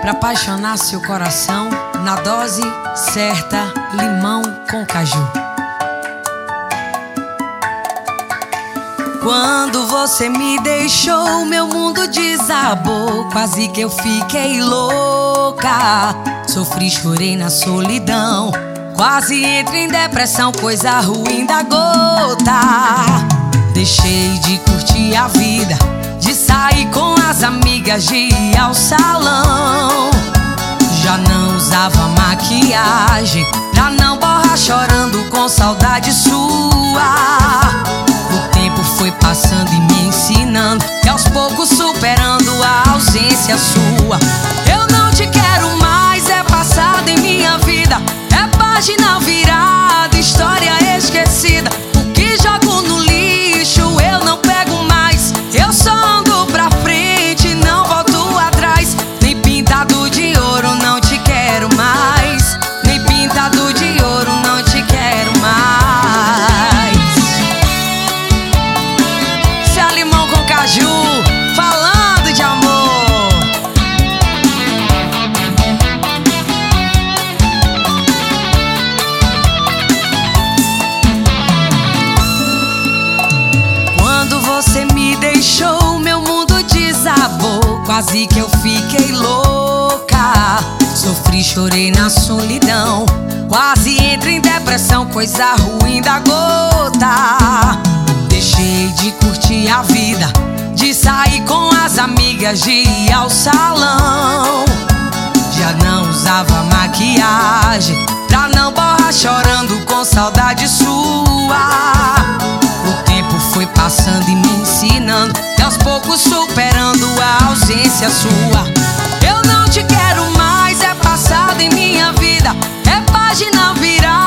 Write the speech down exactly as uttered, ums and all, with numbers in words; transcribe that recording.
pra apaixonar seu coração na dose certa, limão com caju. Quando você me deixou, meu mundo desabou, quase que eu fiquei louca. Sofri, chorei na solidão, quase entrei em depressão, coisa ruim da gota. Deixei de curtir a vida, de sair com as amigas, de ir ao salão. Já não usava maquiagem, pra não borrar chorando com saudade sua. O tempo foi passando e me ensinando, e aos poucos superando a ausência sua. Eu não te quero mais, é passado em minha vida, é página virada, história esquecida. O que jogo no lixo eu não pego mais, eu só ando pra frente, não volto atrás. Nem pintado de ouro não te quero mais, nem pintado de ouro não te quero mais. Cê é limão com caju, falando de amor. Quando você me deixou, meu mundo desabou, quase que eu fiquei louca. Sofri, chorei na solidão, quase entrei em depressão, coisa ruim da gota. Deixei de curtir a vida, de sair com as amigas, de ir ao salão. Já não usava maquiagem, pra não borrar chorando com saudade sua. O tempo foi passando e me ensinando, e aos poucos superando a ausência sua. Eu não te quero mais, é passado em minha vida, é página virada,